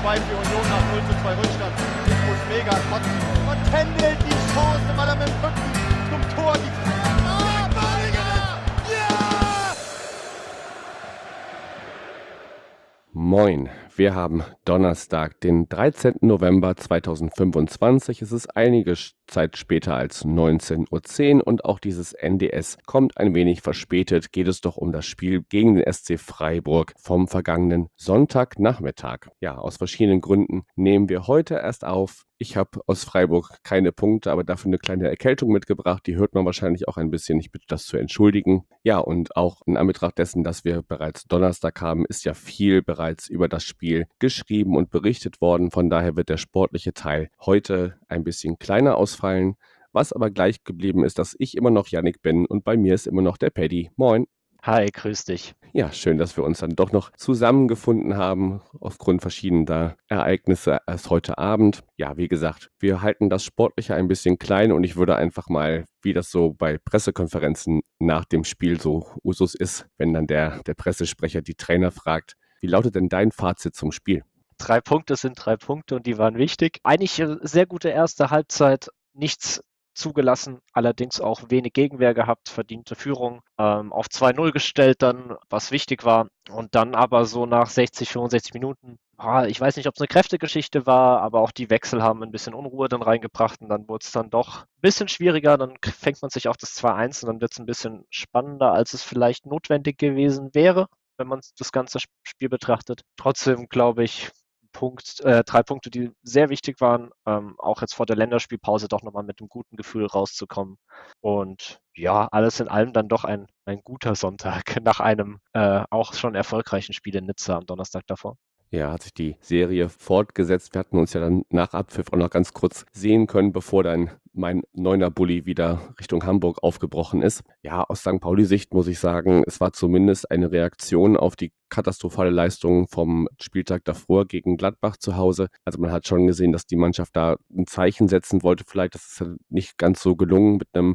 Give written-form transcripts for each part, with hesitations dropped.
2 für Union nach 0:2 Rückstand. Ich muss mega kotzen. Und Kendall die Chance, weil er mit dem Rücken zum Tor die Moin, wir haben Donnerstag, den 13. November 2025. Es ist einige Zeit später als 19:10 Uhr und auch dieses NDS kommt ein wenig verspätet. Geht es doch um das Spiel gegen den SC Freiburg vom vergangenen Sonntagnachmittag. Ja, aus verschiedenen Gründen nehmen wir heute erst auf. Ich habe aus Freiburg keine Punkte, aber dafür eine kleine Erkältung mitgebracht. Die hört man wahrscheinlich auch ein bisschen. Ich bitte das zu entschuldigen. Ja, und auch in Anbetracht dessen, dass wir bereits Donnerstag haben, ist ja viel bereits über das Spiel geschrieben und berichtet worden. Von daher wird der sportliche Teil heute ein bisschen kleiner ausfallen. Was aber gleich geblieben ist, dass ich immer noch Yannick bin und bei mir ist immer noch der Paddy. Moin. Hi, grüß dich. Ja, schön, dass wir uns dann doch noch zusammengefunden haben, aufgrund verschiedener Ereignisse erst heute Abend. Ja, wie gesagt, wir halten das Sportliche ein bisschen klein und ich würde einfach mal, wie das so bei Pressekonferenzen nach dem Spiel so Usus ist, wenn dann der Pressesprecher die Trainer fragt, wie lautet denn dein Fazit zum Spiel? 3 Punkte sind 3 Punkte und die waren wichtig. Eigentlich sehr gute erste Halbzeit, nichts zugelassen, allerdings auch wenig Gegenwehr gehabt, verdiente Führung, auf 2:0 gestellt dann, was wichtig war. Und dann aber so nach 60, 65 Minuten, ich weiß nicht, ob es eine Kräftegeschichte war, aber auch die Wechsel haben ein bisschen Unruhe dann reingebracht und dann wurde es dann doch ein bisschen schwieriger. Dann fängt man sich auf das 2:1 und dann wird es ein bisschen spannender, als es vielleicht notwendig gewesen wäre, wenn man das ganze Spiel betrachtet. Trotzdem glaube ich, 3 Punkte, die sehr wichtig waren, auch jetzt vor der Länderspielpause doch nochmal mit einem guten Gefühl rauszukommen. Und ja, alles in allem dann doch ein guter Sonntag nach einem auch schon erfolgreichen Spiel in Nizza am Donnerstag davor. Ja, hat sich die Serie fortgesetzt. Wir hatten uns ja dann nach Abpfiff auch noch ganz kurz sehen können, bevor dann mein 9er Bulli wieder Richtung Hamburg aufgebrochen ist. Ja, aus St. Pauli-Sicht muss ich sagen, es war zumindest eine Reaktion auf die katastrophale Leistung vom Spieltag davor gegen Gladbach zu Hause. Also man hat schon gesehen, dass die Mannschaft da ein Zeichen setzen wollte. Vielleicht das ist ja nicht ganz so gelungen mit einem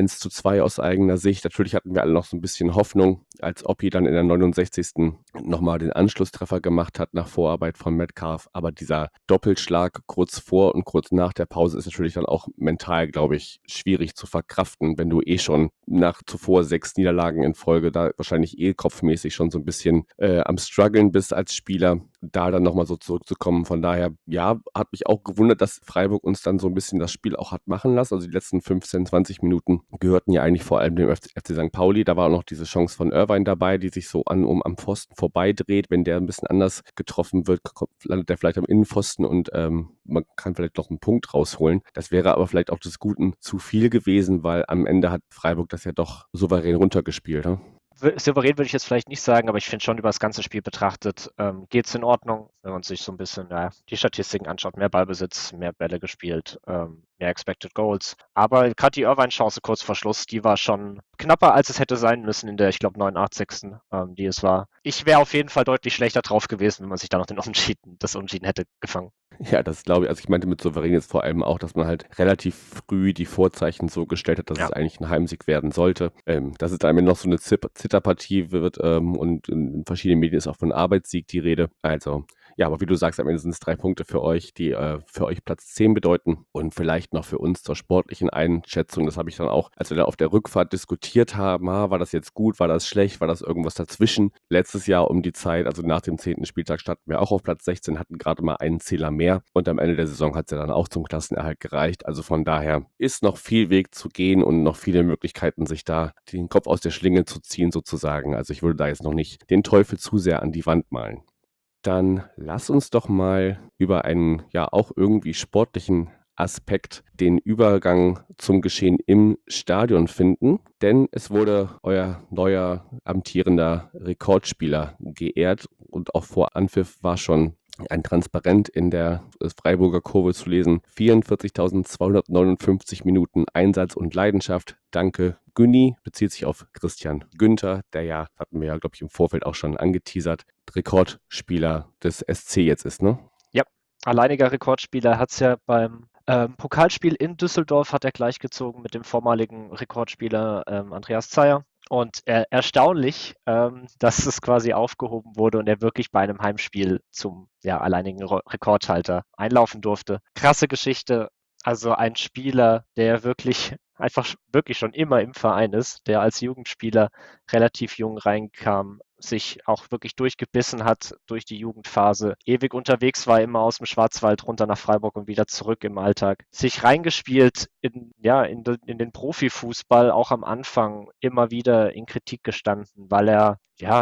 1:2 aus eigener Sicht. Natürlich hatten wir alle noch so ein bisschen Hoffnung, als Oppi dann in der 69. nochmal den Anschlusstreffer gemacht hat nach Vorarbeit von Metcalf. Aber dieser Doppelschlag kurz vor und kurz nach der Pause ist natürlich dann auch mental, glaube ich, schwierig zu verkraften, wenn du schon nach zuvor 6 Niederlagen in Folge da wahrscheinlich kopfmäßig schon so ein bisschen am struggeln bist als Spieler, da dann nochmal so zurückzukommen. Von daher, ja, hat mich auch gewundert, dass Freiburg uns dann so ein bisschen das Spiel auch hat machen lassen. Also die letzten 15, 20 Minuten gehörten ja eigentlich vor allem dem FC St. Pauli. Da war auch noch diese Chance von Irvine dabei, die sich so am Pfosten vorbeidreht. Wenn der ein bisschen anders getroffen wird, landet der vielleicht am Innenpfosten und man kann vielleicht noch einen Punkt rausholen. Das wäre aber vielleicht auch des Guten zu viel gewesen, weil am Ende hat Freiburg das ja doch souverän runtergespielt. Ne? Souverän würde ich jetzt vielleicht nicht sagen, aber ich finde schon über das ganze Spiel betrachtet, geht es in Ordnung, wenn man sich so ein bisschen die Statistiken anschaut. Mehr Ballbesitz, mehr Bälle gespielt, mehr Expected Goals. Aber gerade die Irvine-Chance kurz vor Schluss, die war schon knapper, als es hätte sein müssen in der, ich glaube, 89. Die es war. Ich wäre auf jeden Fall deutlich schlechter drauf gewesen, wenn man sich da noch das Unentschieden hätte gefangen. Ja, das glaube ich. Also ich meinte mit souverän jetzt vor allem auch, dass man halt relativ früh die Vorzeichen so gestellt hat, dass es eigentlich ein Heimsieg werden sollte. Dass es dann noch so eine Zitterpartie wird und in verschiedenen Medien ist auch von Arbeitssieg die Rede. Also ja, aber wie du sagst, am Ende sind es 3 Punkte für euch, die für euch Platz 10 bedeuten und vielleicht noch für uns zur sportlichen Einschätzung. Das habe ich dann auch, als wir da auf der Rückfahrt diskutiert haben, war das jetzt gut, war das schlecht, war das irgendwas dazwischen? Letztes Jahr um die Zeit, also nach dem 10. Spieltag standen wir auch auf Platz 16, hatten gerade mal einen Zähler mehr und am Ende der Saison hat es ja dann auch zum Klassenerhalt gereicht. Also von daher ist noch viel Weg zu gehen und noch viele Möglichkeiten, sich da den Kopf aus der Schlinge zu ziehen sozusagen. Also ich würde da jetzt noch nicht den Teufel zu sehr an die Wand malen. Dann lass uns doch mal über einen ja auch irgendwie sportlichen Aspekt den Übergang zum Geschehen im Stadion finden, denn es wurde euer neuer amtierender Rekordspieler geehrt und auch vor Anpfiff war schon ein Transparent in der Freiburger Kurve zu lesen. 44.259 Minuten Einsatz und Leidenschaft. Danke, Günni. Bezieht sich auf Christian Günther, der ja, hatten wir ja, glaube ich, im Vorfeld auch schon angeteasert, Rekordspieler des SC jetzt ist, ne? Ja, alleiniger Rekordspieler hat es ja beim Pokalspiel in Düsseldorf hat er gleichgezogen mit dem vormaligen Rekordspieler Andreas Zeyer. Und erstaunlich, dass es quasi aufgehoben wurde und er wirklich bei einem Heimspiel zum alleinigen Rekordhalter einlaufen durfte. Krasse Geschichte. Also ein Spieler, der wirklich einfach wirklich schon immer im Verein ist, der als Jugendspieler relativ jung reinkam, sich auch wirklich durchgebissen hat durch die Jugendphase, ewig unterwegs war, immer aus dem Schwarzwald runter nach Freiburg und wieder zurück im Alltag, sich reingespielt in den Profifußball, auch am Anfang immer wieder in Kritik gestanden, weil er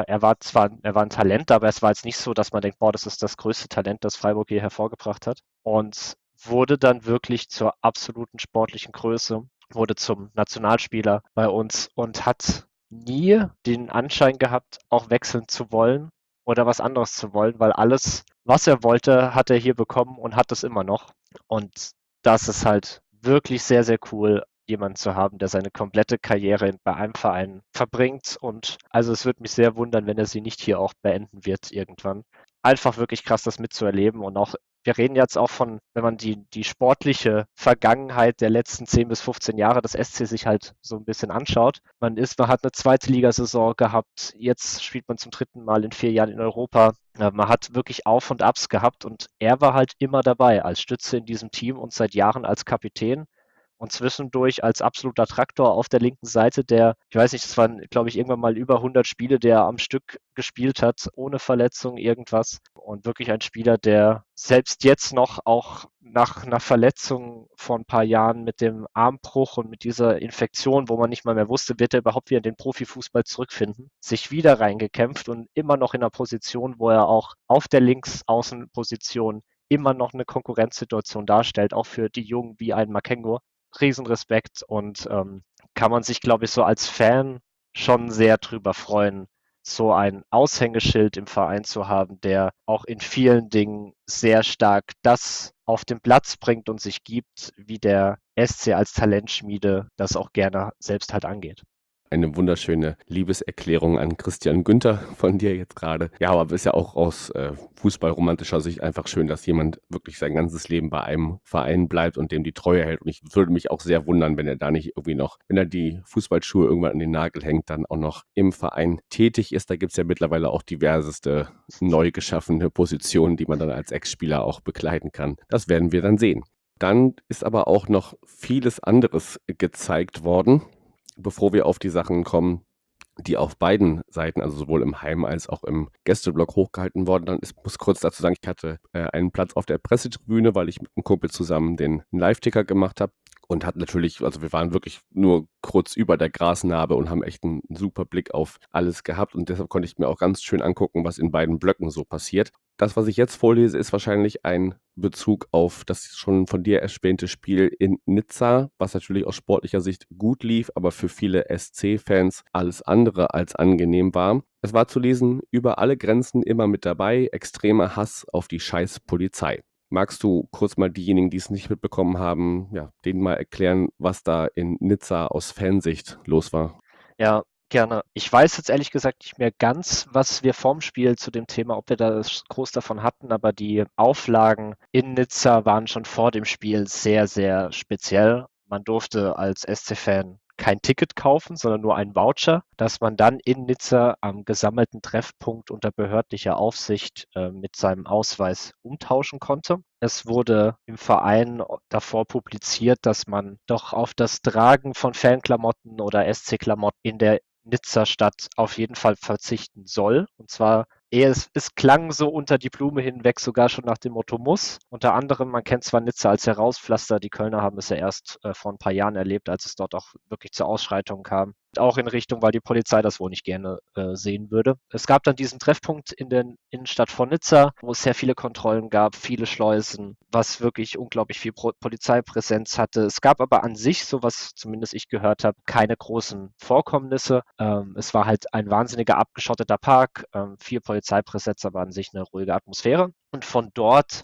war ein Talent, aber es war jetzt nicht so, dass man denkt, boah, das ist das größte Talent, das Freiburg je hervorgebracht hat. Und wurde dann wirklich zur absoluten sportlichen Größe, wurde zum Nationalspieler bei uns und hat nie den Anschein gehabt, auch wechseln zu wollen oder was anderes zu wollen, weil alles, was er wollte, hat er hier bekommen und hat es immer noch. Und das ist halt wirklich sehr, sehr cool, jemanden zu haben, der seine komplette Karriere bei einem Verein verbringt. Und also es würde mich sehr wundern, wenn er sie nicht hier auch beenden wird irgendwann. Einfach wirklich krass, das mitzuerleben und auch wir reden jetzt auch von, wenn man die sportliche Vergangenheit der letzten 10 bis 15 Jahre des SC sich halt so ein bisschen anschaut. Man hat eine zweite Ligasaison gehabt, jetzt spielt man zum 3. Mal in 4 Jahren in Europa. Man hat wirklich Auf und Abs gehabt und er war halt immer dabei als Stütze in diesem Team und seit Jahren als Kapitän und zwischendurch als absoluter Traktor auf der linken Seite, ich weiß nicht, das waren, glaube ich, irgendwann mal über 100 Spiele, der am Stück gespielt hat, ohne Verletzung, irgendwas. Und wirklich ein Spieler, der selbst jetzt noch, auch nach einer Verletzung vor ein paar Jahren mit dem Armbruch und mit dieser Infektion, wo man nicht mal mehr wusste, wird er überhaupt wieder in den Profifußball zurückfinden, sich wieder reingekämpft und immer noch in einer Position, wo er auch auf der Linksaußenposition immer noch eine Konkurrenzsituation darstellt, auch für die Jungen wie ein Makengo. Riesenrespekt und kann man sich, glaube ich, so als Fan schon sehr drüber freuen, so ein Aushängeschild im Verein zu haben, der auch in vielen Dingen sehr stark das auf den Platz bringt und sich gibt, wie der SC als Talentschmiede das auch gerne selbst halt angeht. Eine wunderschöne Liebeserklärung an Christian Günther von dir jetzt gerade. Ja, aber ist ja auch aus fußballromantischer Sicht einfach schön, dass jemand wirklich sein ganzes Leben bei einem Verein bleibt und dem die Treue hält. Und ich würde mich auch sehr wundern, wenn er da nicht irgendwie noch, wenn er die Fußballschuhe irgendwann an den Nagel hängt, dann auch noch im Verein tätig ist. Da gibt es ja mittlerweile auch diverseste neu geschaffene Positionen, die man dann als Ex-Spieler auch bekleiden kann. Das werden wir dann sehen. Dann ist aber auch noch vieles anderes gezeigt worden, bevor wir auf die Sachen kommen, die auf beiden Seiten, also sowohl im Heim- als auch im Gästeblock hochgehalten worden. Dann muss kurz dazu sagen, ich hatte einen Platz auf der Pressetribüne, weil ich mit einem Kumpel zusammen den Live-Ticker gemacht habe und hatten natürlich, also wir waren wirklich nur kurz über der Grasnarbe und haben echt einen super Blick auf alles gehabt und deshalb konnte ich mir auch ganz schön angucken, was in beiden Blöcken so passiert. Das, was ich jetzt vorlese, ist wahrscheinlich ein Bezug auf das schon von dir erwähnte Spiel in Nizza, was natürlich aus sportlicher Sicht gut lief, aber für viele SC-Fans alles andere als angenehm war. Es war zu lesen, über alle Grenzen immer mit dabei, extremer Hass auf die scheiß Polizei. Magst du kurz mal diejenigen, die es nicht mitbekommen haben, ja, denen mal erklären, was da in Nizza aus Fansicht los war? Ja, gerne. Ich weiß jetzt ehrlich gesagt nicht mehr ganz, was wir vorm Spiel zu dem Thema, ob wir da groß davon hatten, aber die Auflagen in Nizza waren schon vor dem Spiel sehr, sehr speziell. Man durfte als SC-Fan kein Ticket kaufen, sondern nur einen Voucher, dass man dann in Nizza am gesammelten Treffpunkt unter behördlicher Aufsicht mit seinem Ausweis umtauschen konnte. Es wurde im Verein davor publiziert, dass man doch auf das Tragen von Fanklamotten oder SC-Klamotten in der Nizza-Stadt auf jeden Fall verzichten soll. Und zwar es klang so unter die Blume hinweg sogar schon nach dem Motto muss. Unter anderem, man kennt zwar Nizza als Herauspflaster, die Kölner haben es ja erst vor ein paar Jahren erlebt, als es dort auch wirklich zu Ausschreitungen kam. Auch in Richtung, weil die Polizei das wohl nicht gerne sehen würde. Es gab dann diesen Treffpunkt in der Innenstadt von Nizza, wo es sehr viele Kontrollen gab, viele Schleusen, was wirklich unglaublich viel Polizeipräsenz hatte. Es gab aber an sich, so was zumindest ich gehört habe, keine großen Vorkommnisse. Es war halt ein wahnsinniger abgeschotteter Park, viel Polizeipräsenz, aber an sich eine ruhige Atmosphäre. Und von dort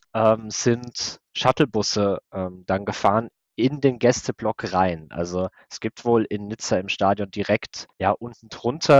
sind Shuttlebusse dann gefahren in den Gästeblock rein. Also es gibt wohl in Nizza im Stadion direkt unten drunter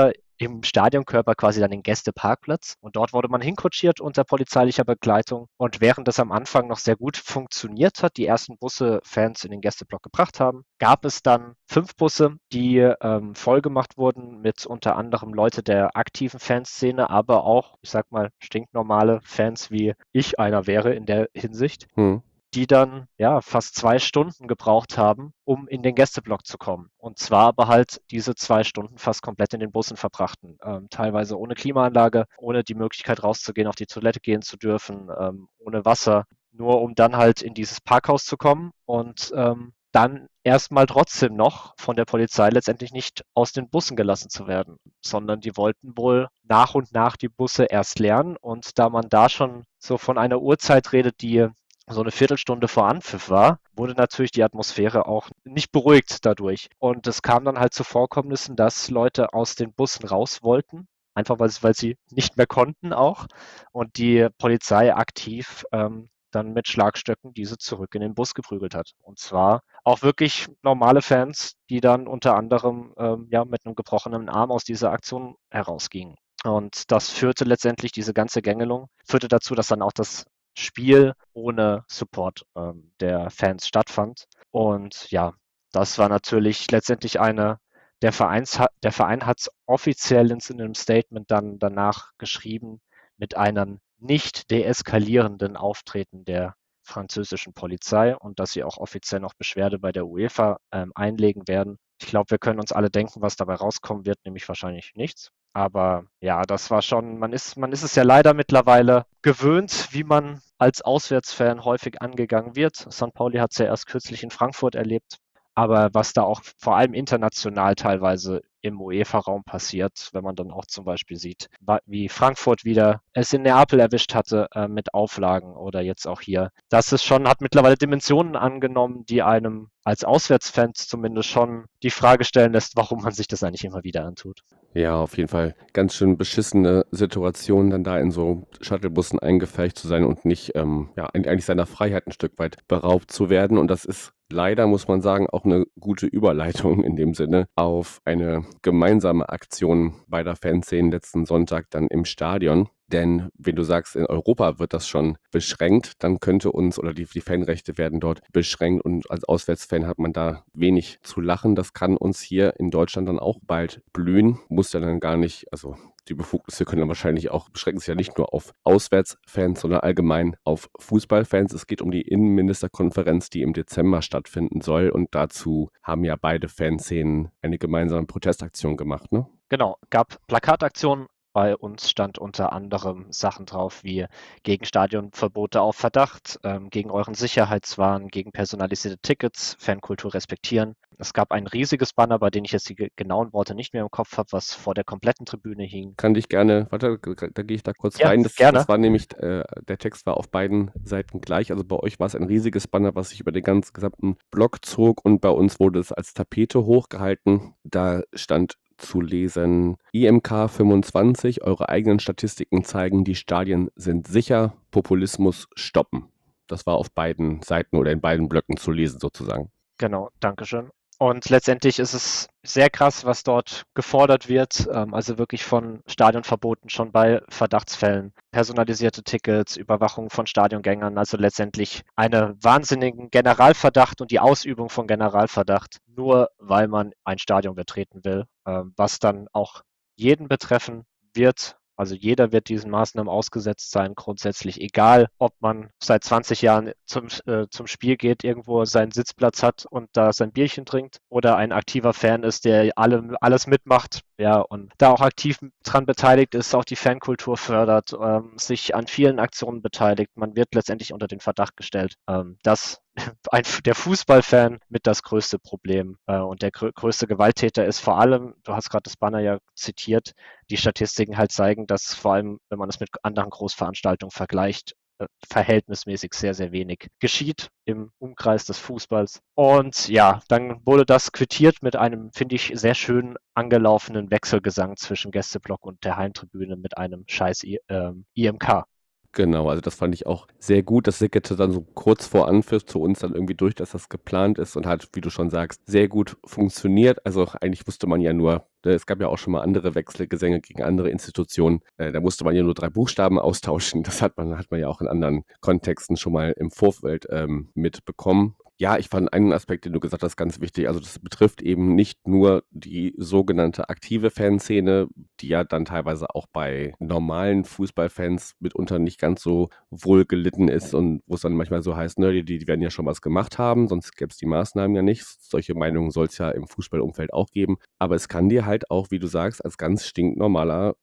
im Stadionkörper quasi dann den Gästeparkplatz. Und dort wurde man hinkutschiert unter polizeilicher Begleitung. Und während das am Anfang noch sehr gut funktioniert hat, die ersten Busse Fans in den Gästeblock gebracht haben, gab es dann 5 Busse, die vollgemacht wurden mit unter anderem Leute der aktiven Fanszene, aber auch, ich sag mal, stinknormale Fans, wie ich einer wäre in der Hinsicht, die dann fast 2 Stunden gebraucht haben, um in den Gästeblock zu kommen. Und zwar aber halt diese 2 Stunden fast komplett in den Bussen verbrachten. Teilweise ohne Klimaanlage, ohne die Möglichkeit rauszugehen, auf die Toilette gehen zu dürfen, ohne Wasser, nur um dann halt in dieses Parkhaus zu kommen und dann erstmal trotzdem noch von der Polizei letztendlich nicht aus den Bussen gelassen zu werden, sondern die wollten wohl nach und nach die Busse erst leeren. Und da man da schon so von einer Uhrzeit redet, die so eine Viertelstunde vor Anpfiff war, wurde natürlich die Atmosphäre auch nicht beruhigt dadurch. Und es kam dann halt zu Vorkommnissen, dass Leute aus den Bussen raus wollten, einfach weil sie nicht mehr konnten auch. Und die Polizei aktiv dann mit Schlagstöcken diese zurück in den Bus geprügelt hat. Und zwar auch wirklich normale Fans, die dann unter anderem mit einem gebrochenen Arm aus dieser Aktion herausgingen. Und das führte letztendlich, diese ganze Gängelung, führte dazu, dass dann auch das Spiel ohne Support der Fans stattfand. Und ja, das war natürlich letztendlich der Verein hat es offiziell in einem Statement dann danach geschrieben, mit einem nicht deeskalierenden Auftreten der französischen Polizei und dass sie auch offiziell noch Beschwerde bei der UEFA einlegen werden. Ich glaube, wir können uns alle denken, was dabei rauskommen wird, nämlich wahrscheinlich nichts. Aber ja, das war schon, man ist es ja leider mittlerweile gewöhnt, wie man als Auswärtsfan häufig angegangen wird. St. Pauli hat es ja erst kürzlich in Frankfurt erlebt. Aber was da auch vor allem international teilweise im UEFA-Raum passiert, wenn man dann auch zum Beispiel sieht, wie Frankfurt wieder es in Neapel erwischt hatte mit Auflagen oder jetzt auch hier. Das ist schon, hat mittlerweile Dimensionen angenommen, die einem als Auswärtsfan zumindest schon die Frage stellen lässt, warum man sich das eigentlich immer wieder antut. Ja, auf jeden Fall ganz schön beschissene Situation, dann da in so Shuttlebussen eingepfercht zu sein und nicht eigentlich seiner Freiheit ein Stück weit beraubt zu werden. Und das ist leider, muss man sagen, auch eine gute Überleitung in dem Sinne auf eine gemeinsame Aktion beider Fanszenen letzten Sonntag dann im Stadion. Denn wenn du sagst, in Europa wird das schon beschränkt, dann könnte uns oder die Fanrechte werden dort beschränkt und als Auswärtsfan hat man da wenig zu lachen. Das kann uns hier in Deutschland dann auch bald blühen. Muss ja dann gar nicht, also die Befugnisse können dann wahrscheinlich auch, beschränken sich ja nicht nur auf Auswärtsfans, sondern allgemein auf Fußballfans. Es geht um die Innenministerkonferenz, die im Dezember stattfinden soll. Und dazu haben ja beide Fanszenen eine gemeinsame Protestaktion gemacht, ne? Genau, gab Plakataktionen. Bei uns stand unter anderem Sachen drauf wie gegen Stadionverbote auf Verdacht, gegen euren Sicherheitswahn, gegen personalisierte Tickets, Fankultur respektieren. Es gab ein riesiges Banner, bei dem ich jetzt die genauen Worte nicht mehr im Kopf habe, was vor der kompletten Tribüne hing. Kann dich gerne, warte, da gehe ich da kurz Ja, rein. gerne. Das war nämlich, der Text war auf beiden Seiten gleich. Also bei euch war es ein riesiges Banner, was sich über den gesamten Block zog und bei uns wurde es als Tapete hochgehalten. Da stand zu lesen: IMK 25, eure eigenen Statistiken zeigen, die Stadien sind sicher, Populismus stoppen. Das war auf beiden Seiten oder in beiden Blöcken zu lesen sozusagen. Genau, Dankeschön. Und letztendlich ist es sehr krass, was dort gefordert wird. Also wirklich von Stadionverboten schon bei Verdachtsfällen, personalisierte Tickets, Überwachung von Stadiongängern, also letztendlich einen wahnsinnigen Generalverdacht und die Ausübung von Generalverdacht, nur weil man ein Stadion betreten will, was dann auch jeden betreffen wird. Also jeder wird diesen Maßnahmen ausgesetzt sein, grundsätzlich egal, ob man seit 20 Jahren zum Spiel geht, irgendwo seinen Sitzplatz hat und da sein Bierchen trinkt oder ein aktiver Fan ist, der alles mitmacht, ja, und da auch aktiv dran beteiligt ist, auch die Fankultur fördert, sich an vielen Aktionen beteiligt. Man wird letztendlich unter den Verdacht gestellt, dass der Fußballfan mit das größte Problem und der größte Gewalttäter ist vor allem, du hast gerade das Banner ja zitiert, die Statistiken halt zeigen, dass vor allem, wenn man es mit anderen Großveranstaltungen vergleicht, verhältnismäßig sehr, sehr wenig geschieht im Umkreis des Fußballs. Und ja, dann wurde das quittiert mit einem, finde ich, sehr schön angelaufenen Wechselgesang zwischen Gästeblock und der Heimtribüne mit einem scheiß IMK. Genau, also das fand ich auch sehr gut. Das sickerte dann so kurz vor Anpfiff zu uns dann irgendwie durch, dass das geplant ist und hat, wie du schon sagst, sehr gut funktioniert. Also eigentlich wusste man ja nur, es gab ja auch schon mal andere Wechselgesänge gegen andere Institutionen. Da musste man ja nur 3 Buchstaben austauschen. Das hat man ja auch in anderen Kontexten schon mal im Vorfeld mitbekommen. Ja, ich fand einen Aspekt, den du gesagt hast, ganz wichtig. Also das betrifft eben nicht nur die sogenannte aktive Fanszene, die ja dann teilweise auch bei normalen Fußballfans mitunter nicht ganz so wohl gelitten ist und wo es dann manchmal so heißt, ne, die werden ja schon was gemacht haben, sonst gäbe es die Maßnahmen ja nicht. Solche Meinungen soll es ja im Fußballumfeld auch geben. Aber es kann dir halt auch, wie du sagst, als ganz stinknormaler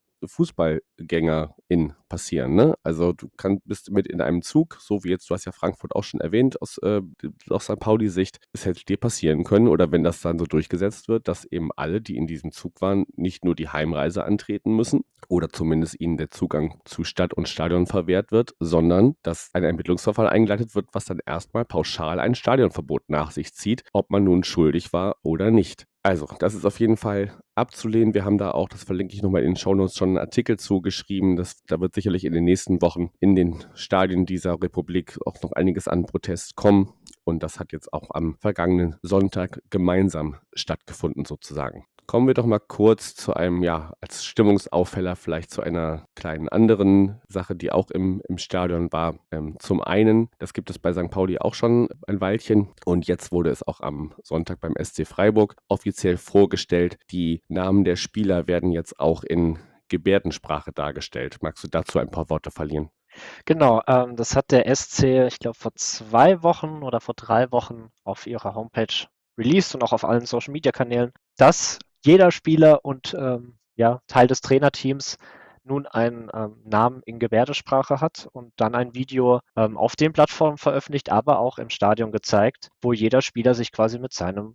Fußballgängerin passieren, ne? Also bist mit in einem Zug, so wie jetzt, du hast ja Frankfurt auch schon erwähnt, aus St. Pauli-Sicht, es hätte dir passieren können, oder wenn das dann so durchgesetzt wird, dass eben alle, die in diesem Zug waren, nicht nur die Heimreise antreten müssen oder zumindest ihnen der Zugang zu Stadt und Stadion verwehrt wird, sondern dass ein Ermittlungsverfahren eingeleitet wird, was dann erstmal pauschal ein Stadionverbot nach sich zieht, ob man nun schuldig war oder nicht. Also, das ist auf jeden Fall abzulehnen. Wir haben da auch, das verlinke ich nochmal in den Shownotes, schon einen Artikel zugeschrieben. Da wird sicherlich in den nächsten Wochen in den Stadien dieser Republik auch noch einiges an Protest kommen. Und das hat jetzt auch am vergangenen Sonntag gemeinsam stattgefunden, sozusagen. Kommen wir doch mal kurz zu einem, ja, als Stimmungsaufheller vielleicht zu einer kleinen anderen Sache, die auch im Stadion war. Zum einen, das gibt es bei St. Pauli auch schon ein Weilchen und jetzt wurde es auch am Sonntag beim SC Freiburg offiziell vorgestellt. Die Namen der Spieler werden jetzt auch in Gebärdensprache dargestellt. Magst du dazu ein paar Worte verlieren? Genau, das hat der SC, ich glaube, vor 2 Wochen oder vor 3 Wochen auf ihrer Homepage released und auch auf allen Social-Media-Kanälen, dass jeder Spieler und Teil des Trainerteams nun einen Namen in Gebärdensprache hat und dann ein Video auf den Plattformen veröffentlicht, aber auch im Stadion gezeigt, wo jeder Spieler sich quasi mit seinem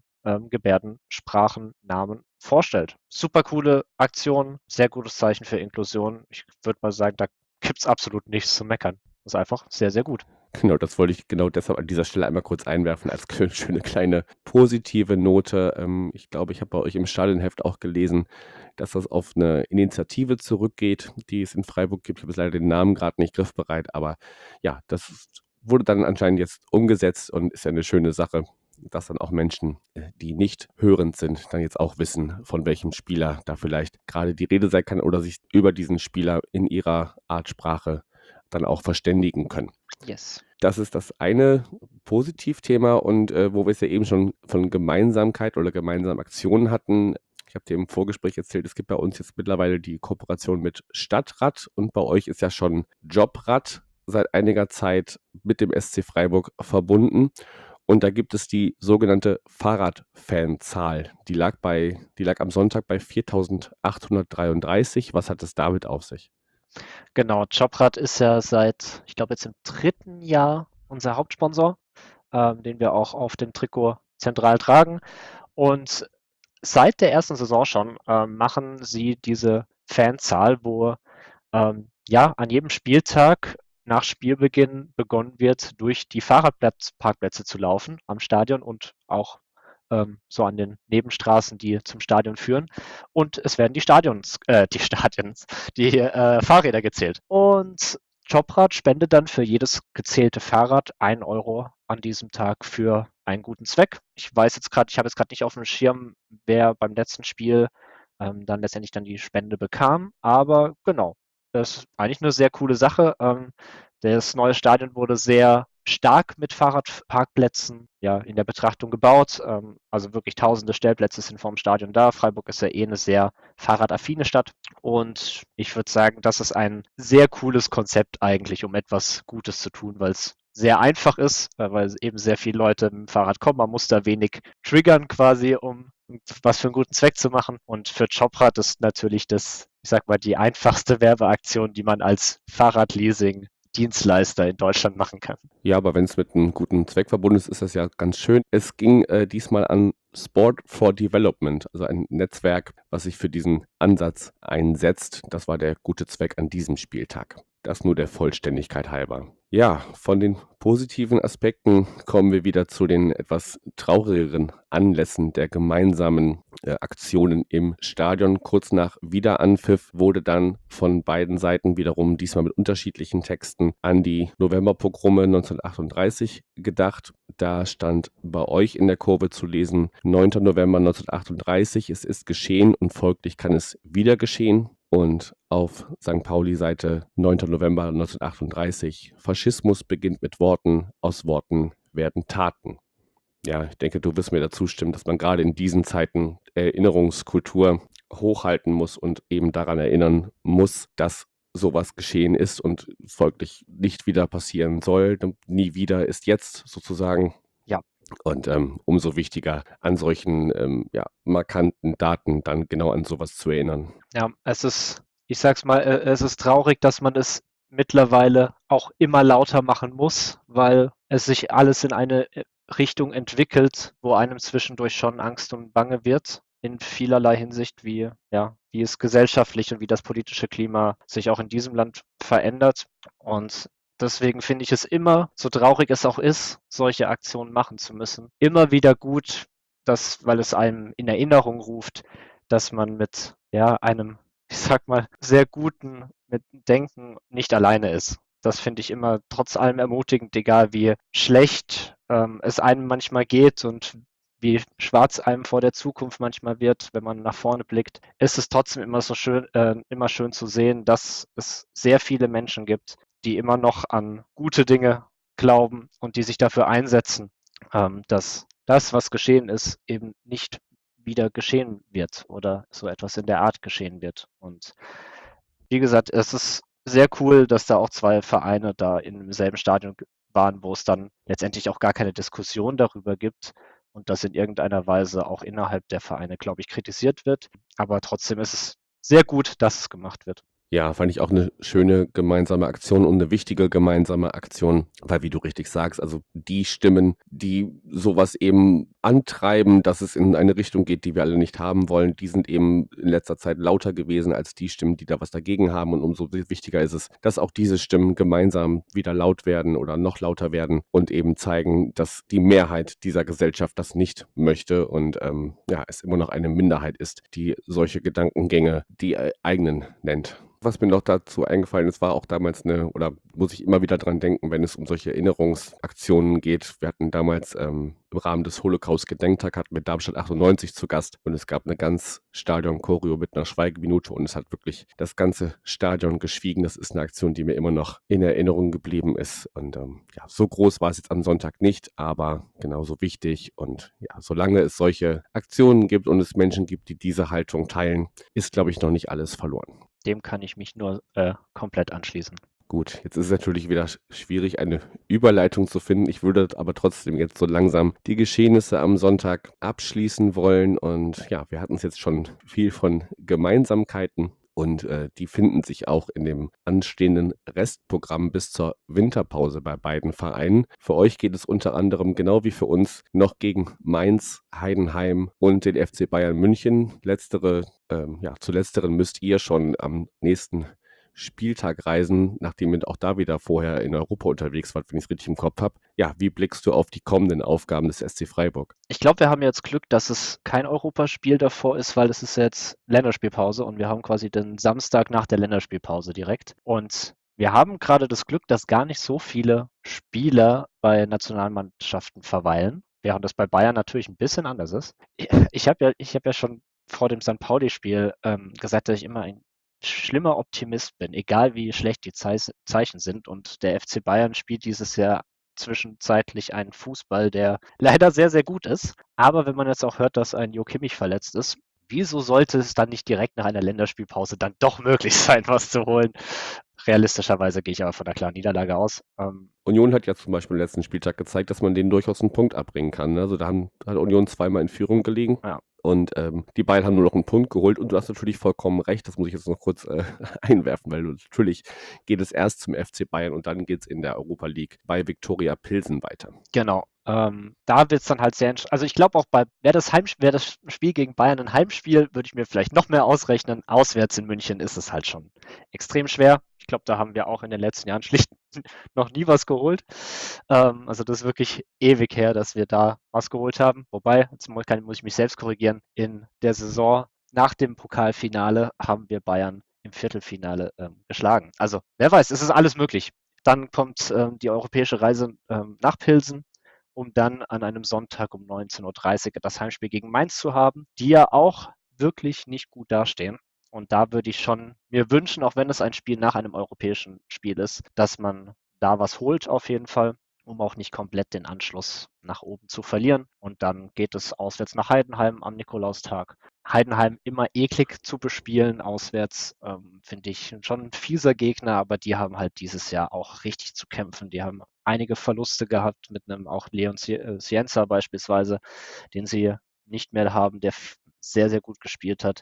Gebärdensprachennamen vorstellt. Super coole Aktion, sehr gutes Zeichen für Inklusion. Ich würde mal sagen, da gibt es absolut nichts zu meckern. Das ist einfach sehr, sehr gut. Genau, das wollte ich genau deshalb an dieser Stelle einmal kurz einwerfen als schöne kleine positive Note. Ich glaube, ich habe bei euch im Stadionheft auch gelesen, dass das auf eine Initiative zurückgeht, die es in Freiburg gibt. Ich habe jetzt leider den Namen gerade nicht griffbereit, aber ja, wurde dann anscheinend jetzt umgesetzt und ist ja eine schöne Sache, dass dann auch Menschen, die nicht hörend sind, dann jetzt auch wissen, von welchem Spieler da vielleicht gerade die Rede sein kann oder sich über diesen Spieler in ihrer Art Sprache dann auch verständigen können. Yes. Das ist das eine Positivthema und wo wir es ja eben schon von Gemeinsamkeit oder gemeinsamen Aktionen hatten. Ich habe dir im Vorgespräch erzählt, es gibt bei uns jetzt mittlerweile die Kooperation mit Stadtrat und bei euch ist ja schon Jobrad seit einiger Zeit mit dem SC Freiburg verbunden. Und da gibt es die sogenannte Fahrradfanzahl. Die lag am Sonntag bei 4.833. Was hat es damit auf sich? Genau, Jobrad ist ja seit, ich glaube, jetzt im 3. Jahr unser Hauptsponsor, den wir auch auf dem Trikot zentral tragen. Und seit der ersten Saison schon machen sie diese Fanzahl, wo an jedem Spieltag nach Spielbeginn begonnen wird, durch die Fahrradparkplätze zu laufen am Stadion und auch so an den Nebenstraßen, die zum Stadion führen. Und es werden die Fahrräder gezählt. Und Jobrad spendet dann für jedes gezählte Fahrrad 1 Euro an diesem Tag für einen guten Zweck. Ich habe jetzt gerade nicht auf dem Schirm, wer beim letzten Spiel dann letztendlich dann die Spende bekam. Aber genau, das ist eigentlich eine sehr coole Sache. Das neue Stadion wurde sehr stark mit Fahrradparkplätzen in der Betrachtung gebaut. Also wirklich tausende Stellplätze sind vorm Stadion da. Freiburg ist ja eine sehr fahrradaffine Stadt. Und ich würde sagen, das ist ein sehr cooles Konzept eigentlich, um etwas Gutes zu tun, weil es sehr einfach ist, weil eben sehr viele Leute mit dem Fahrrad kommen. Man muss da wenig triggern quasi, um was für einen guten Zweck zu machen. Und für Jobrad ist natürlich die einfachste Werbeaktion, die man als Fahrradleasing Dienstleister in Deutschland machen kann. Ja, aber wenn es mit einem guten Zweck verbunden ist, ist das ja ganz schön. Es ging diesmal an Sport for Development, also ein Netzwerk, was sich für diesen Ansatz einsetzt. Das war der gute Zweck an diesem Spieltag. Das nur der Vollständigkeit halber. Ja, von den positiven Aspekten kommen wir wieder zu den etwas traurigeren Anlässen der gemeinsamen Aktionen im Stadion. Kurz nach Wiederanpfiff wurde dann von beiden Seiten wiederum, diesmal mit unterschiedlichen Texten, an die Novemberpogrome 1938 gedacht. Da stand bei euch in der Kurve zu lesen: 9. November 1938, es ist geschehen und folglich kann es wieder geschehen. Und auf St. Pauli-Seite 9. November 1938: Faschismus beginnt mit Worten, aus Worten werden Taten. Ja, ich denke, du wirst mir dazu stimmen, dass man gerade in diesen Zeiten Erinnerungskultur hochhalten muss und eben daran erinnern muss, dass sowas geschehen ist und folglich nicht wieder passieren soll. Nie wieder ist jetzt sozusagen. Ja. Und umso wichtiger, an solchen markanten Daten dann genau an sowas zu erinnern. Ja, ich sag's mal, es ist traurig, dass man es mittlerweile auch immer lauter machen muss, weil es sich alles in eine Richtung entwickelt, wo einem zwischendurch schon Angst und Bange wird, in vielerlei Hinsicht, wie es gesellschaftlich und wie das politische Klima sich auch in diesem Land verändert. Und deswegen finde ich es immer, so traurig es auch ist, solche Aktionen machen zu müssen, immer wieder gut, weil es einem in Erinnerung ruft, dass man mit einem, ich sag mal, sehr guten mit Denken nicht alleine ist. Das finde ich immer trotz allem ermutigend, egal wie schlecht es einem manchmal geht und wie schwarz einem vor der Zukunft manchmal wird, wenn man nach vorne blickt, ist es trotzdem immer immer schön zu sehen, dass es sehr viele Menschen gibt, die immer noch an gute Dinge glauben und die sich dafür einsetzen, dass das, was geschehen ist, eben nicht wieder geschehen wird oder so etwas in der Art geschehen wird. Und wie gesagt, es ist sehr cool, dass da auch 2 Vereine da im selben Stadion waren, wo es dann letztendlich auch gar keine Diskussion darüber gibt und das in irgendeiner Weise auch innerhalb der Vereine, glaube ich, kritisiert wird. Aber trotzdem ist es sehr gut, dass es gemacht wird. Ja, fand ich auch eine schöne gemeinsame Aktion und eine wichtige gemeinsame Aktion, weil, wie du richtig sagst, also die Stimmen, die sowas eben antreiben, dass es in eine Richtung geht, die wir alle nicht haben wollen, die sind eben in letzter Zeit lauter gewesen als die Stimmen, die da was dagegen haben. Und umso wichtiger ist es, dass auch diese Stimmen gemeinsam wieder laut werden oder noch lauter werden und eben zeigen, dass die Mehrheit dieser Gesellschaft das nicht möchte und es immer noch eine Minderheit ist, die solche Gedankengänge die eigenen nennt. Was mir noch dazu eingefallen ist, war auch damals oder muss ich immer wieder dran denken, wenn es um solche Erinnerungsaktionen geht. Wir hatten damals im Rahmen des Holocaust-Gedenktag hatten wir Darmstadt 98 zu Gast und es gab eine ganz Stadion-Choreo mit einer Schweigeminute und es hat wirklich das ganze Stadion geschwiegen. Das ist eine Aktion, die mir immer noch in Erinnerung geblieben ist und so groß war es jetzt am Sonntag nicht, aber genauso wichtig und ja, solange es solche Aktionen gibt und es Menschen gibt, die diese Haltung teilen, ist, glaube ich, noch nicht alles verloren. Dem kann ich mich nur komplett anschließen. Gut, jetzt ist es natürlich wieder schwierig, eine Überleitung zu finden. Ich würde aber trotzdem jetzt so langsam die Geschehnisse am Sonntag abschließen wollen. Und ja, wir hatten es jetzt schon viel von Gemeinsamkeiten und die finden sich auch in dem anstehenden Restprogramm bis zur Winterpause bei beiden Vereinen. Für euch geht es unter anderem, genau wie für uns, noch gegen Mainz, Heidenheim und den FC Bayern München. Zu letzteren müsst ihr schon am nächsten Spieltag reisen, nachdem ihr auch da wieder vorher in Europa unterwegs wart, wenn ich es richtig im Kopf habe. Ja, wie blickst du auf die kommenden Aufgaben des SC Freiburg? Ich glaube, wir haben jetzt Glück, dass es kein Europaspiel davor ist, weil es ist jetzt Länderspielpause und wir haben quasi den Samstag nach der Länderspielpause direkt. Und wir haben gerade das Glück, dass gar nicht so viele Spieler bei Nationalmannschaften verweilen, während das bei Bayern natürlich ein bisschen anders ist. Ich habe ja schon vor dem St. Pauli-Spiel gesagt, dass ich immer ein schlimmer Optimist bin, egal wie schlecht die Zeichen sind. Und der FC Bayern spielt dieses Jahr zwischenzeitlich einen Fußball, der leider sehr, sehr gut ist. Aber wenn man jetzt auch hört, dass ein Jo Kimmich verletzt ist, wieso sollte es dann nicht direkt nach einer Länderspielpause dann doch möglich sein, was zu holen? Realistischerweise gehe ich aber von einer klaren Niederlage aus. Union hat ja zum Beispiel im letzten Spieltag gezeigt, dass man denen durchaus einen Punkt abbringen kann. Also da hat Union zweimal in Führung gelegen. Ja. Und die beiden haben nur noch einen Punkt geholt. Und du hast natürlich vollkommen recht, das muss ich jetzt noch kurz einwerfen, weil natürlich geht es erst zum FC Bayern und dann geht es in der Europa League bei Viktoria Pilsen weiter. Genau. Da wird es dann halt also ich glaube auch wäre das Spiel gegen Bayern ein Heimspiel, würde ich mir vielleicht noch mehr ausrechnen. Auswärts in München ist es halt schon extrem schwer. Ich glaube, da haben wir auch in den letzten Jahren schlicht noch nie was geholt. Also das ist wirklich ewig her, dass wir da was geholt haben. Wobei, jetzt muss ich mich selbst korrigieren, in der Saison nach dem Pokalfinale haben wir Bayern im Viertelfinale geschlagen. Also wer weiß, es ist alles möglich. Dann kommt die europäische Reise nach Pilsen, um dann an einem Sonntag um 19:30 Uhr das Heimspiel gegen Mainz zu haben, die ja auch wirklich nicht gut dastehen. Und da würde ich schon mir wünschen, auch wenn es ein Spiel nach einem europäischen Spiel ist, dass man da was holt auf jeden Fall, um auch nicht komplett den Anschluss nach oben zu verlieren. Und dann geht es auswärts nach Heidenheim am Nikolaustag. Heidenheim immer eklig zu bespielen, auswärts finde ich schon ein fieser Gegner, aber die haben halt dieses Jahr auch richtig zu kämpfen. Die haben einige Verluste gehabt mit einem auch Leon Cienza beispielsweise, den sie nicht mehr haben, der sehr, sehr gut gespielt hat.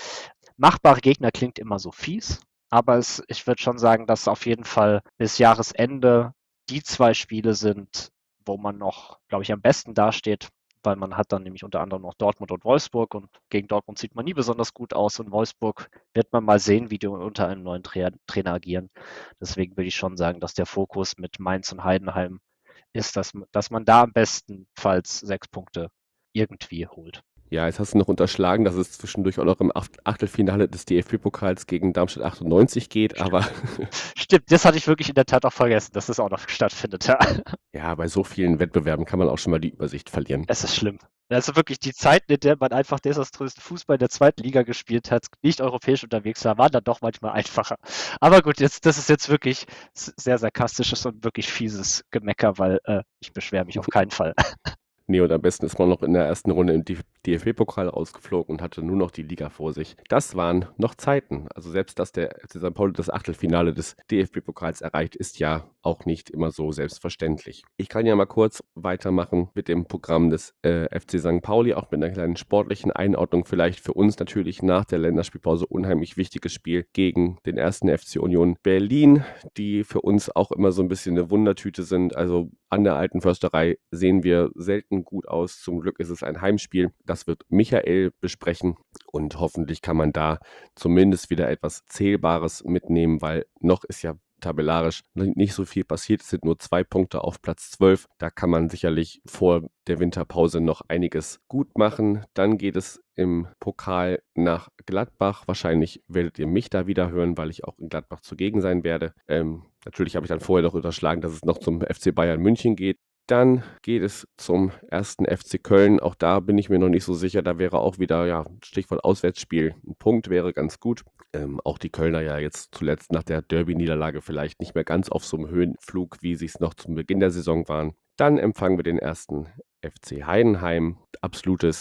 Machbare Gegner klingt immer so fies, aber ich würde schon sagen, dass auf jeden Fall bis Jahresende die 2 Spiele sind, wo man noch, glaube ich, am besten dasteht, weil man hat dann nämlich unter anderem noch Dortmund und Wolfsburg und gegen Dortmund sieht man nie besonders gut aus und Wolfsburg wird man mal sehen, wie die unter einem neuen Trainer agieren. Deswegen würde ich schon sagen, dass der Fokus mit Mainz und Heidenheim ist, dass man da am bestenfalls 6 Punkte irgendwie holt. Ja, jetzt hast du noch unterschlagen, dass es zwischendurch auch noch im Achtelfinale des DFB-Pokals gegen Darmstadt 98 geht, aber Stimmt, das hatte ich wirklich in der Tat auch vergessen, dass das auch noch stattfindet. Ja. ja, bei so vielen Wettbewerben kann man auch schon mal die Übersicht verlieren. Es ist schlimm. Also wirklich die Zeiten, in der man einfach desaströsen Fußball in der 2. Liga gespielt hat, nicht europäisch unterwegs war, waren dann doch manchmal einfacher. Aber gut, das ist jetzt wirklich sehr sarkastisches und wirklich fieses Gemecker, weil ich beschwere mich auf keinen Fall. Nee, und am besten ist man noch in der ersten Runde im DFB-Pokal rausgeflogen und hatte nur noch die Liga vor sich. Das waren noch Zeiten. Also selbst, dass der FC St. Pauli das Achtelfinale des DFB-Pokals erreicht, ist ja auch nicht immer so selbstverständlich. Ich kann ja mal kurz weitermachen mit dem Programm des FC St. Pauli, auch mit einer kleinen sportlichen Einordnung. Vielleicht für uns natürlich nach der Länderspielpause unheimlich wichtiges Spiel gegen den ersten FC Union Berlin, die für uns auch immer so ein bisschen eine Wundertüte sind. Also an der Alten Försterei sehen wir selten gut aus. Zum Glück ist es ein Heimspiel. Das wird Michael besprechen und hoffentlich kann man da zumindest wieder etwas Zählbares mitnehmen, weil noch ist ja tabellarisch nicht so viel passiert. Es sind nur 2 Punkte auf Platz 12. Da kann man sicherlich vor der Winterpause noch einiges gut machen. Dann geht es im Pokal nach Gladbach. Wahrscheinlich werdet ihr mich da wieder hören, weil ich auch in Gladbach zugegen sein werde. Natürlich habe ich dann vorher noch unterschlagen, dass es noch zum FC Bayern München geht. Dann geht es zum ersten FC Köln. Auch da bin ich mir noch nicht so sicher. Da wäre auch wieder, ja, Stichwort Auswärtsspiel. Ein Punkt wäre ganz gut. Auch die Kölner ja jetzt zuletzt nach der Derby-Niederlage vielleicht nicht mehr ganz auf so einem Höhenflug, wie sie es noch zum Beginn der Saison waren. Dann empfangen wir den ersten FC Heidenheim. Absoluter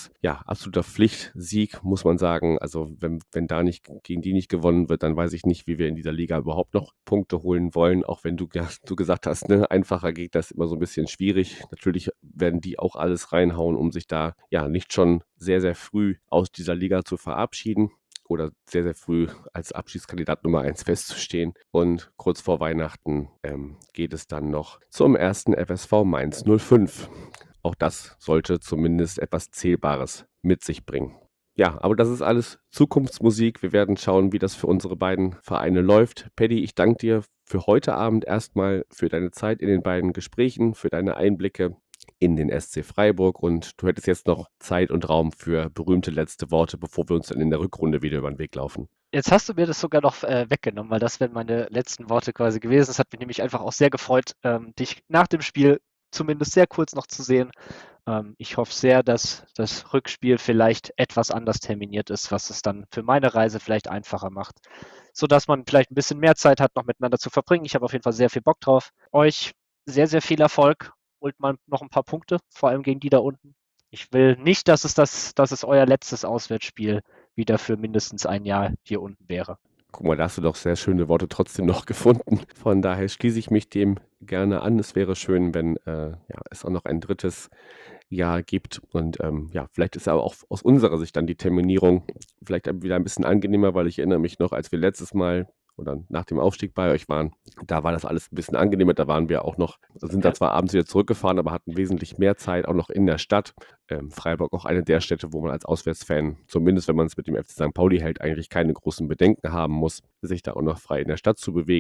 Pflichtsieg, muss man sagen. Also wenn da nicht gegen die nicht gewonnen wird, dann weiß ich nicht, wie wir in dieser Liga überhaupt noch Punkte holen wollen. Auch wenn du gesagt hast, ne, einfacher Gegner ist immer so ein bisschen schwierig. Natürlich werden die auch alles reinhauen, um sich da ja nicht schon sehr, sehr früh aus dieser Liga zu verabschieden oder sehr, sehr früh als Abschiedskandidat Nummer 1 festzustehen. Und kurz vor Weihnachten geht es dann noch zum ersten FSV Mainz 05. Auch das sollte zumindest etwas Zählbares mit sich bringen. Ja, aber das ist alles Zukunftsmusik. Wir werden schauen, wie das für unsere beiden Vereine läuft. Paddy, ich danke dir für heute Abend erstmal für deine Zeit in den beiden Gesprächen, für deine Einblicke in den SC Freiburg und du hättest jetzt noch Zeit und Raum für berühmte letzte Worte, bevor wir uns dann in der Rückrunde wieder über den Weg laufen. Jetzt hast du mir das sogar noch weggenommen, weil das wären meine letzten Worte quasi gewesen. Es hat mich nämlich einfach auch sehr gefreut, dich nach dem Spiel zumindest sehr kurz noch zu sehen. Ich hoffe sehr, dass das Rückspiel vielleicht etwas anders terminiert ist, was es dann für meine Reise vielleicht einfacher macht, sodass man vielleicht ein bisschen mehr Zeit hat, noch miteinander zu verbringen. Ich habe auf jeden Fall sehr viel Bock drauf. Euch sehr, sehr viel Erfolg. Holt mal noch ein paar Punkte, vor allem gegen die da unten. Ich will nicht, dass es euer letztes Auswärtsspiel wieder für mindestens ein Jahr hier unten wäre. Guck mal, da hast du doch sehr schöne Worte trotzdem noch gefunden. Von daher schließe ich mich dem gerne an. Es wäre schön, wenn es auch noch ein drittes Jahr gibt. Und vielleicht ist aber auch aus unserer Sicht dann die Terminierung vielleicht wieder ein bisschen angenehmer, weil ich erinnere mich noch, als wir letztes Mal oder nach dem Aufstieg bei euch waren, da war das alles ein bisschen angenehmer. Da waren wir auch noch, sind da zwar abends wieder zurückgefahren, aber hatten wesentlich mehr Zeit, auch noch in der Stadt. Freiburg auch eine der Städte, wo man als Auswärtsfan, zumindest wenn man es mit dem FC St. Pauli hält, eigentlich keine großen Bedenken haben muss, sich da auch noch frei in der Stadt zu bewegen.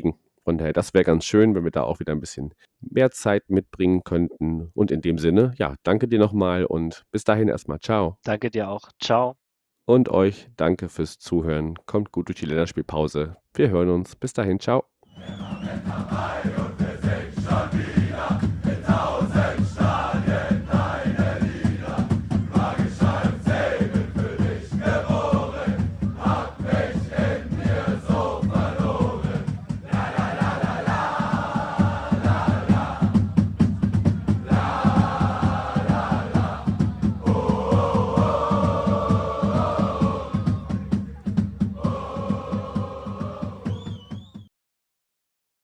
Von daher, das wäre ganz schön, wenn wir da auch wieder ein bisschen mehr Zeit mitbringen könnten. Und in dem Sinne, ja, danke dir nochmal und bis dahin erstmal. Ciao. Danke dir auch. Ciao. Und euch danke fürs Zuhören. Kommt gut durch die Länderspielpause. Wir hören uns. Bis dahin. Ciao.